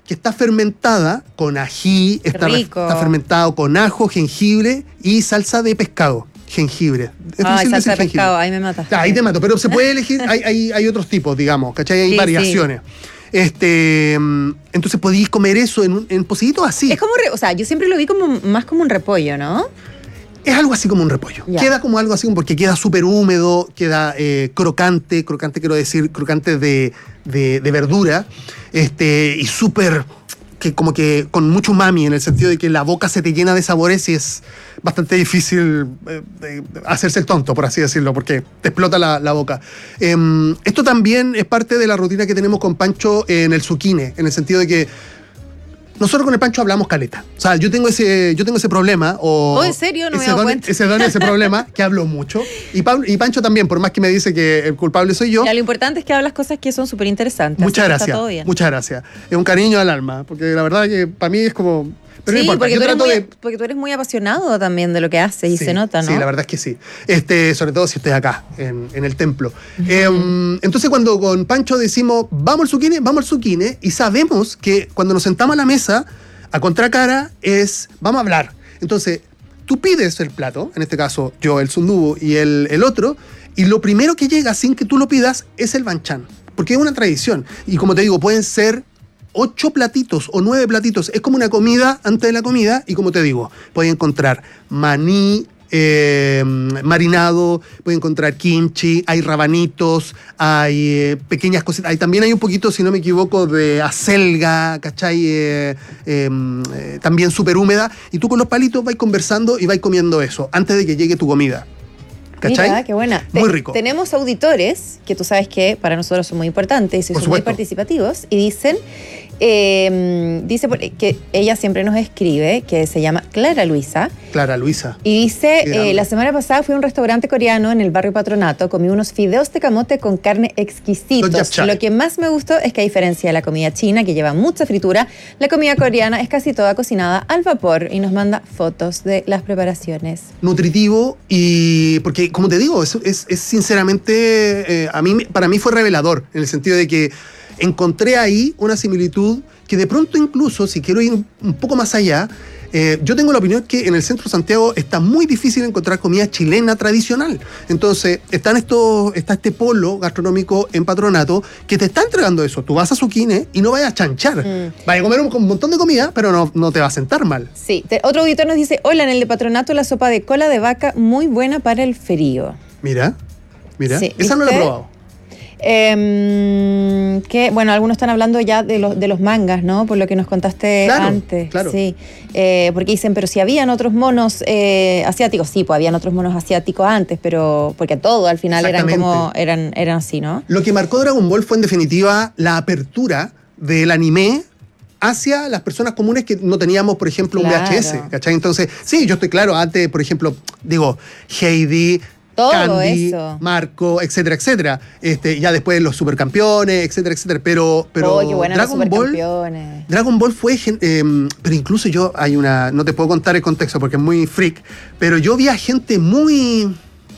que está fermentada con ají, está fermentado con ajo, jengibre y salsa de pescado. Jengibre. Salsa de pescado, ahí me matas. Ahí te mato, pero se puede elegir, hay otros tipos, digamos, ¿cachai? Hay variaciones. Entonces podéis comer eso en pocillitos así. Es como, yo siempre lo vi más como un repollo, ¿no? Es algo así como un repollo. Ya. Queda como algo así porque queda súper húmedo, queda crocante quiero decir, crocante de verdura, y súper, que como que con mucho umami, en el sentido de que la boca se te llena de sabores y es bastante difícil hacerse el tonto, por así decirlo, porque te explota la boca. Esto también es parte de la rutina que tenemos con Pancho en el Zucchine, en el sentido de que nosotros con el Pancho hablamos caleta. O sea, yo tengo ese problema. ¿En serio? No me he dado cuenta. Ese problema, que hablo mucho. Y Pancho también, por más que me dice que el culpable soy yo. Ya, lo importante es que hablas cosas que son súper interesantes. Muchas gracias. Muchas gracias. Es un cariño al alma, porque la verdad que para mí es como... Pero sí, no importa, porque tú eres muy apasionado también de lo que haces y se nota, ¿no? Sí, la verdad es que sí. Sobre todo si estoy acá, en el templo. Entonces, cuando con Pancho decimos, vamos al Zucchine, y sabemos que cuando nos sentamos a la mesa, a contracara, vamos a hablar. Entonces, tú pides el plato, en este caso yo, el sundubu y el otro, y lo primero que llega sin que tú lo pidas es el banchan, porque es una tradición. Y como te digo, pueden ser 8 platitos o 9 platitos. Es como una comida antes de la comida. Y como te digo, puedes encontrar maní marinado, puedes encontrar kimchi, hay rabanitos, hay pequeñas cositas. También hay un poquito, si no me equivoco, de acelga, ¿cachai? También súper húmeda. Y tú con los palitos vais conversando y vais comiendo eso antes de que llegue tu comida. ¿Cachai? Mira, qué buena. Muy rico. Tenemos auditores, que tú sabes que para nosotros son muy importantes y son muy participativos, y dicen que ella siempre nos escribe, que se llama Clara Luisa. Clara Luisa. Y dice, la semana pasada fui a un restaurante coreano en el barrio Patronato, comí unos fideos de camote con carne exquisitos. Lo que más me gustó es que a diferencia de la comida china, que lleva mucha fritura, la comida coreana es casi toda cocinada al vapor, y nos manda fotos de las preparaciones. Nutritivo, y porque como te digo, es sinceramente, para mí fue revelador, en el sentido de que encontré ahí una similitud que de pronto, incluso si quiero ir un poco más allá, yo tengo la opinión que en el centro de Santiago está muy difícil encontrar comida chilena tradicional. Entonces está este polo gastronómico en Patronato que te está entregando eso. Tú vas a Zucchine y no vayas a chanchar. Vas a comer un montón de comida, pero no te va a sentar mal. Sí. Otro auditor nos dice, hola, en el de Patronato la sopa de cola de vaca muy buena para el frío. Mira. Sí, esa no la he probado. Algunos están hablando ya de los mangas, ¿no? Por lo que nos contaste antes. Claro. Sí. Porque dicen, pero si habían otros monos asiáticos. Sí, pues habían otros monos asiáticos antes, pero porque todo al final eran así, ¿no? Lo que marcó Dragon Ball fue en definitiva la apertura del anime hacia las personas comunes que no teníamos, por ejemplo, un VHS, ¿cachai? Entonces, sí, yo estoy claro, antes, por ejemplo, Heidi, todo Candy, eso. Marco, etcétera, etcétera. Ya después los supercampeones, etcétera, etcétera. Pero qué buena Dragon Ball fue... pero incluso yo, no te puedo contar el contexto porque es muy freak, pero yo vi a gente muy...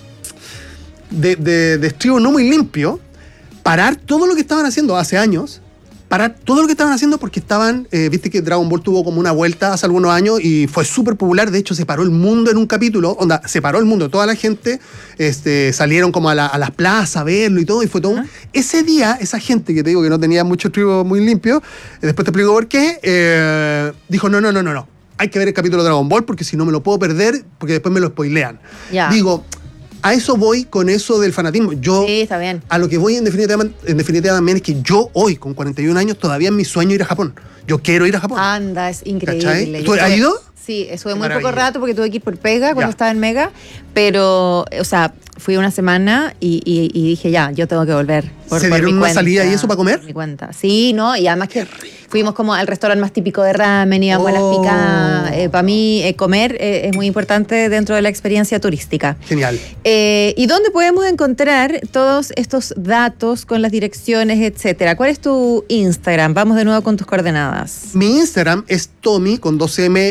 de estribo no muy limpio, parar todo lo que estaban haciendo hace años, porque estaban, viste que Dragon Ball tuvo como una vuelta hace algunos años y fue súper popular. De hecho, se paró el mundo en un capítulo, se paró el mundo, toda la gente salieron como a las plazas a verlo y todo, y fue todo. Ese día, esa gente que te digo que no tenía mucho trigo muy limpio, después te explico por qué, dijo, no, hay que ver el capítulo de Dragon Ball porque si no me lo puedo perder, porque después me lo spoilean. Digo, a eso voy con eso del fanatismo. Sí, está bien. A lo que voy en definitiva también es que yo hoy, con 41 años, todavía es mi sueño ir a Japón. Yo quiero ir a Japón. Anda, es increíble. ¿Tú has ido? Sí, estuve muy poco rato porque tuve que ir por pega cuando estaba en Mega, pero, fui una semana y dije yo tengo que volver. ¿Se dieron una salida y eso para comer? Por mi cuenta. Sí, ¿no? Y además que fuimos como al restaurante más típico de ramen, íbamos a las picadas. Para mí, comer es muy importante dentro de la experiencia turística. Genial. ¿Y dónde podemos encontrar todos estos datos con las direcciones, etcétera? ¿Cuál es tu Instagram? Vamos de nuevo con tus coordenadas. Mi Instagram es Tommy con 2 MY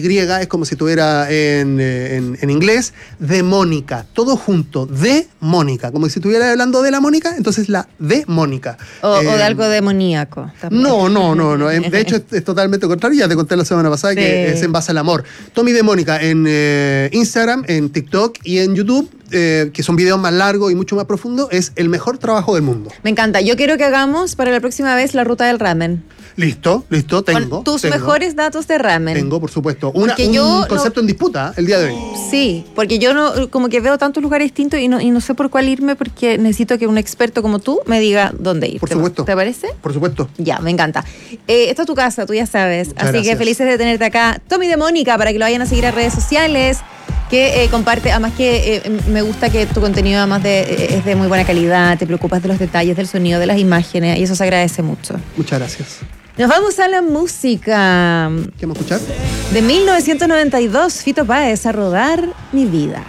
es como si estuviera en inglés, de Mónica, todo junto, de Mónica, como si estuviera hablando de la Mónica, entonces la de Mónica. O de algo demoníaco. También. No, de hecho es totalmente contrario, ya te conté la semana pasada que es en base al amor. Tommy de Mónica en Instagram, en TikTok y en YouTube, que son videos más largos y mucho más profundos, es el mejor trabajo del mundo. Me encanta, yo quiero que hagamos para la próxima vez la ruta del ramen. Listo, tengo. Con tus mejores datos de ramen. Tengo, por supuesto. Un concepto en disputa el día de hoy. Sí, porque yo como que veo tantos lugares distintos y no sé por cuál irme porque necesito que un experto como tú me diga dónde ir. Por supuesto. ¿Te parece? Por supuesto. Ya, me encanta. Esta es tu casa, tú ya sabes. Muchas Así gracias. que felices de tenerte acá. Tommy de Mónica, para que lo vayan a seguir a redes sociales, que comparte, además que me gusta que tu contenido además es de muy buena calidad, te preocupas de los detalles, del sonido, de las imágenes, y eso se agradece mucho. Muchas gracias. Nos vamos a la música. ¿Qué vamos a escuchar? De 1992, Fito Páez, A Rodar Mi Vida.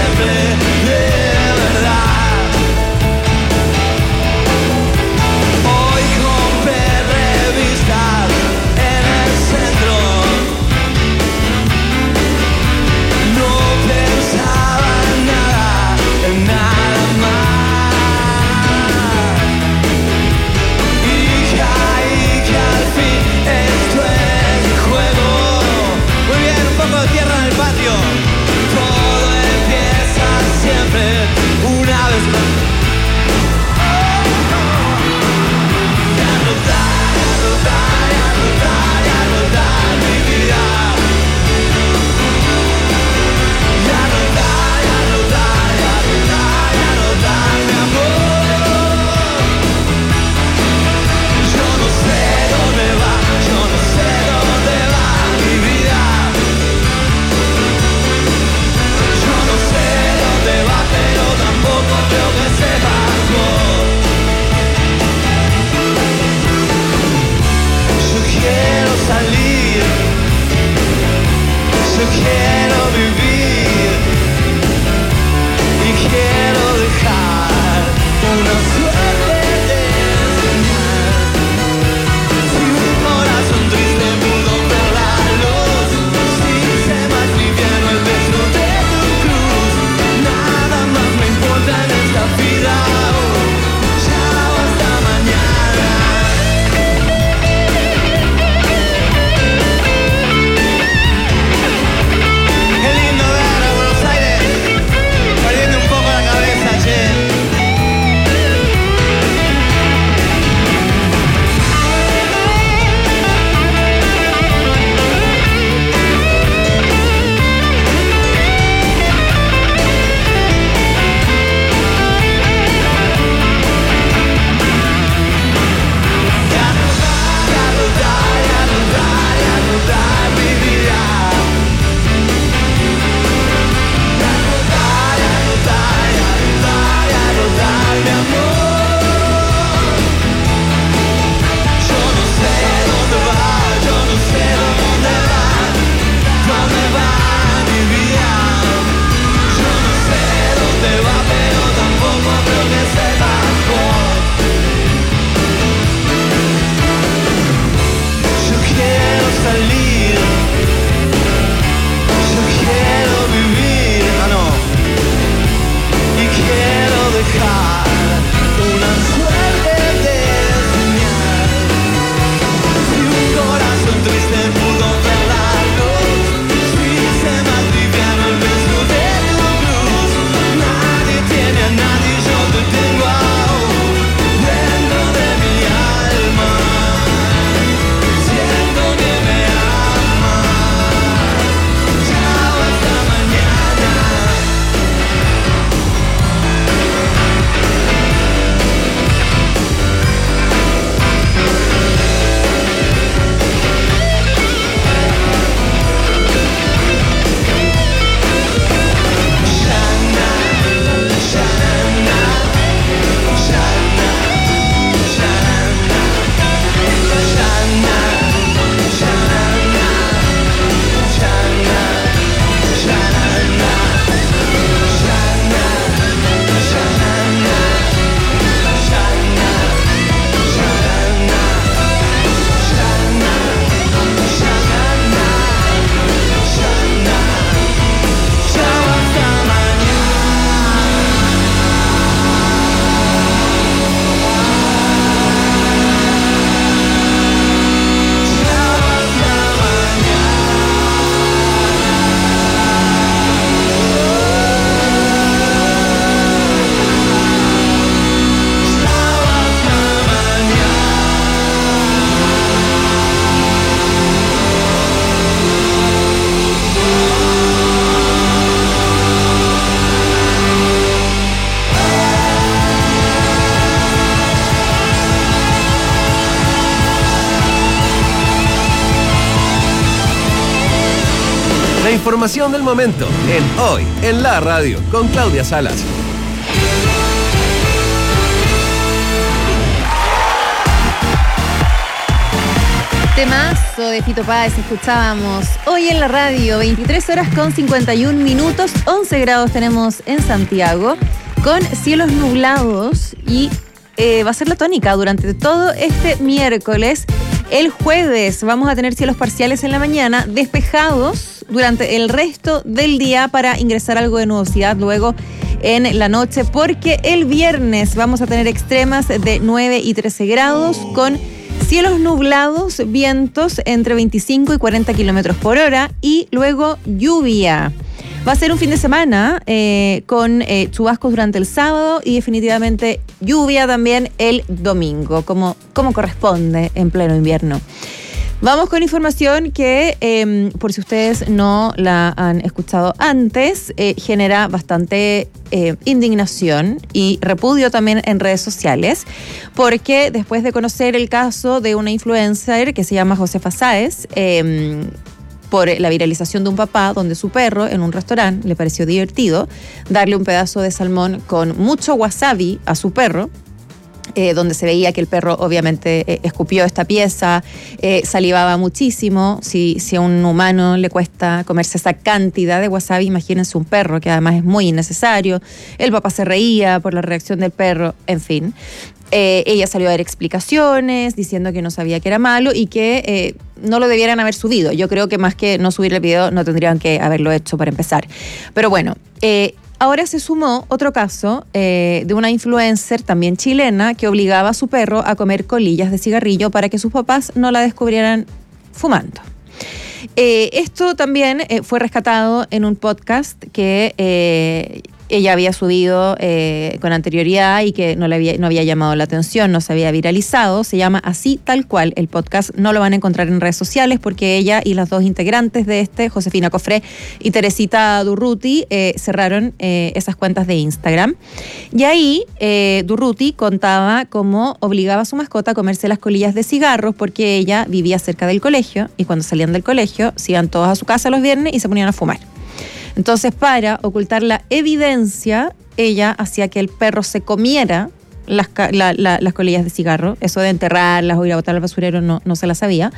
De verdad. información del momento en Hoy en la Radio con Claudia Salas. Temazo de Fito Páez escuchábamos hoy en la radio, 23 horas con 51 minutos, 11 grados tenemos en Santiago, con cielos nublados y va a ser la tónica durante todo este miércoles. El jueves vamos a tener cielos parciales en la mañana, despejados durante el resto del día para ingresar algo de nubosidad luego en la noche, porque el viernes vamos a tener extremas de 9 y 13 grados con cielos nublados, vientos entre 25 y 40 kilómetros por hora y luego lluvia. Va a ser un fin de semana con chubascos durante el sábado y definitivamente lluvia también el domingo, como corresponde en pleno invierno. Vamos con información que, por si ustedes no la han escuchado antes, genera bastante indignación y repudio también en redes sociales, porque después de conocer el caso de una influencer que se llama Josefa Sáez, por la viralización de un papá donde su perro en un restaurante le pareció divertido darle un pedazo de salmón con mucho wasabi a su perro, donde se veía que el perro obviamente escupió esta pieza, salivaba muchísimo. Si a un humano le cuesta comerse esa cantidad de wasabi, imagínense un perro, que además es muy innecesario. El papá se reía por la reacción del perro, en fin. Ella salió a dar explicaciones diciendo que no sabía que era malo y que no lo debieran haber subido. Yo creo que más que no subir el video no tendrían que haberlo hecho para empezar. Pero bueno, ahora se sumó otro caso de una influencer también chilena que obligaba a su perro a comer colillas de cigarrillo para que sus papás no la descubrieran fumando. Esto también fue rescatado en un podcast que ella había subido con anterioridad y que no había llamado la atención, no se había viralizado. Se llama Así Tal Cual el podcast. No lo van a encontrar en redes sociales porque ella y las dos integrantes de este, Josefina Cofré y Teresita Durruti, cerraron esas cuentas de Instagram. Y ahí Durruti contaba cómo obligaba a su mascota a comerse las colillas de cigarros porque ella vivía cerca del colegio y cuando salían del colegio se iban todos a su casa los viernes y se ponían a fumar. Entonces, para ocultar la evidencia, ella hacía que el perro se comiera las colillas de cigarro. Eso de enterrarlas o ir a botar al basurero no se la sabía.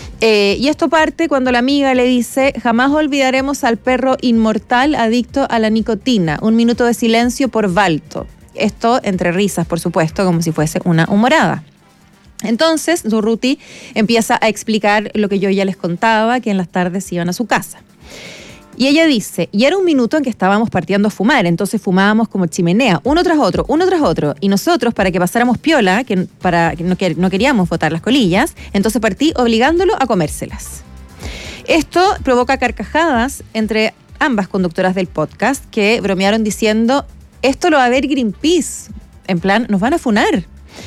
Y esto parte cuando la amiga le dice: jamás olvidaremos al perro inmortal adicto a la nicotina. 1 minuto de silencio por Balto. Esto entre risas, por supuesto, como si fuese una humorada. Entonces, Durruti empieza a explicar lo que yo ya les contaba, que en las tardes iban a su casa. Y ella dice, y era 1 minuto en que estábamos partiendo a fumar, entonces fumábamos como chimenea, uno tras otro, y nosotros, para que pasáramos piola, que no queríamos botar las colillas, entonces partí obligándolo a comérselas. Esto provoca carcajadas entre ambas conductoras del podcast, que bromearon diciendo, esto lo va a ver Greenpeace, en plan, nos van a funar.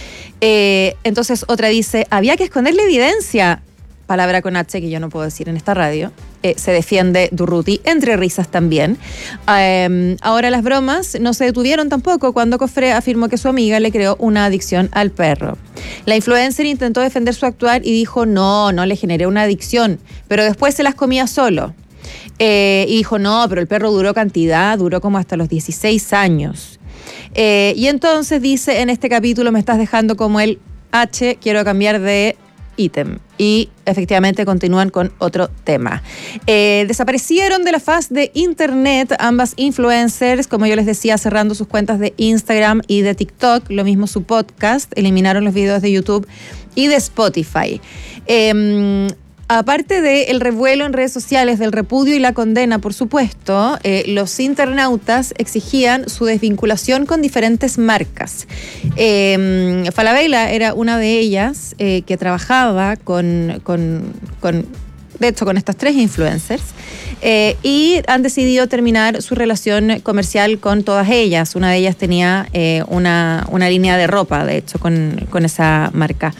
Entonces otra dice, había que esconder la evidencia, palabra con H que yo no puedo decir en esta radio. Se defiende Durruti, entre risas también. Ahora las bromas no se detuvieron tampoco cuando Cofré afirmó que su amiga le creó una adicción al perro. La influencer intentó defender su actuar y dijo, no le generé una adicción, pero después se las comía solo. Y dijo, no, pero el perro duró como hasta los 16 años. Y entonces dice, en este capítulo me estás dejando como el H, quiero cambiar de ítem. Y efectivamente continúan con otro tema. Desaparecieron de la faz de internet ambas influencers, como yo les decía, cerrando sus cuentas de Instagram y de TikTok, lo mismo su podcast, eliminaron los videos de YouTube y de Spotify. Aparte del revuelo en redes sociales, del repudio y la condena, por supuesto, los internautas exigían su desvinculación con diferentes marcas. Falabella era una de ellas que trabajaba con estas 3 influencers y han decidido terminar su relación comercial con todas ellas. Una de ellas tenía una línea de ropa, de hecho, con esa marca.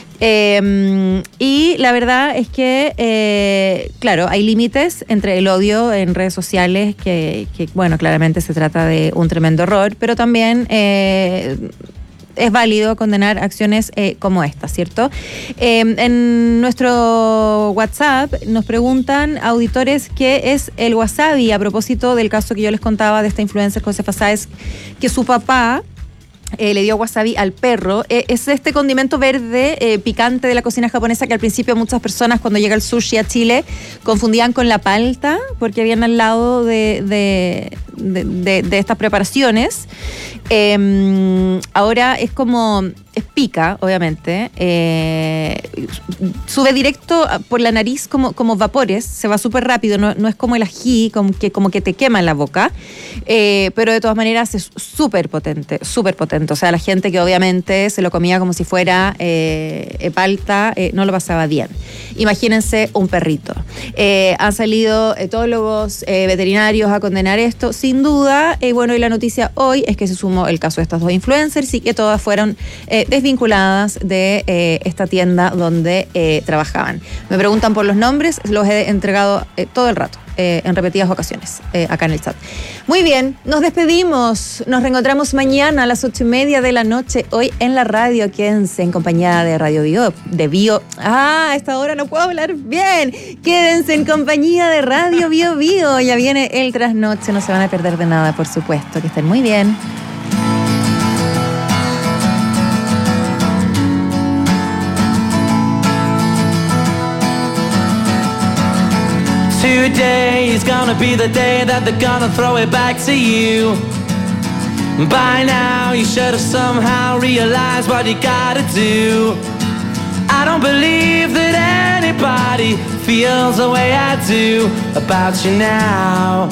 Y la verdad es que, claro, hay límites entre el odio en redes sociales, que bueno, claramente se trata de un tremendo error, pero también es válido condenar acciones como esta, ¿cierto? En nuestro WhatsApp nos preguntan auditores qué es el wasabi, a propósito del caso que yo les contaba de esta influencer Josefa Sáez, que su papá le dio wasabi al perro. Es este condimento verde picante de la cocina japonesa que al principio muchas personas, cuando llega el sushi a Chile, confundían con la palta, porque habían al lado de estas preparaciones. Ahora es como... es pica, obviamente. Sube directo por la nariz como vapores, se va súper rápido, no es como el ají, como que te quema en la boca, pero de todas maneras es súper potente, súper potente. O sea, la gente que obviamente se lo comía como si fuera palta, no lo pasaba bien. Imagínense un perrito. Han salido etólogos, veterinarios a condenar esto, sin duda. Bueno, y la noticia hoy es que se sumó el caso de estas dos influencers y que todas fueron desvinculadas de esta tienda donde trabajaban. Me preguntan por los nombres, los he entregado todo el rato, en repetidas ocasiones, acá en el chat. Muy bien, nos despedimos, nos reencontramos mañana a las 8:30 de la noche, hoy en la radio. Quédense en compañía de Radio Bio, a esta hora no puedo hablar bien. Quédense en compañía de Radio Bio Bio, ya viene el trasnoche, no se van a perder de nada, por supuesto, que estén muy bien. Today is gonna be the day that they're gonna throw it back to you. By now you should have somehow realized what you gotta do. I don't believe that anybody feels the way I do about you now.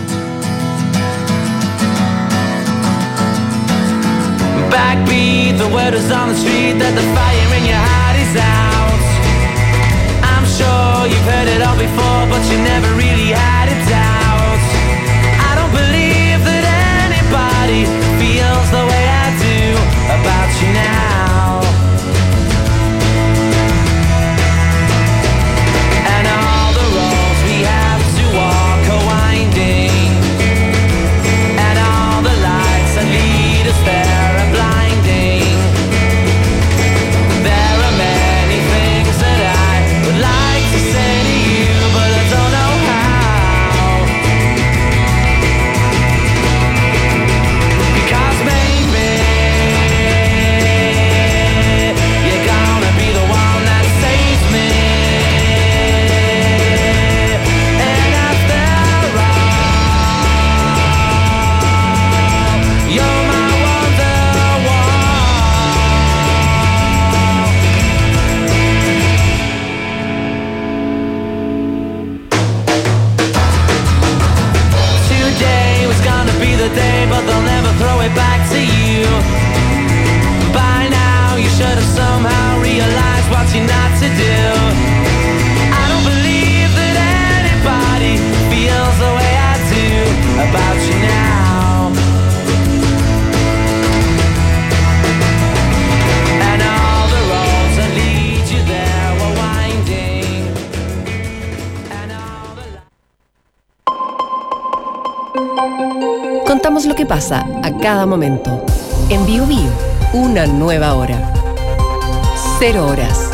Backbeat, the word is on the street that the fire in your heart is out. I'm sure you've heard it all before, but you never really had a doubt. I don't believe that anybody feels the way I do about you now. And all the roads we have to walk are winding, and all the lights that lead us there are blinding. There are many things that I would like to say to you, but I don't know how. Because maybe you're gonna be the one that saves me. And after all, you're my wonderwall. Today was gonna be the day, but they'll never throw it back to you. By now you should have somehow realized what you're not to do. I don't believe that anybody feels the way I do about you now. And all the roads that lead you there were winding. Contamos lo que pasa a cada momento. En Bio Bio, una nueva hora. 0 horas.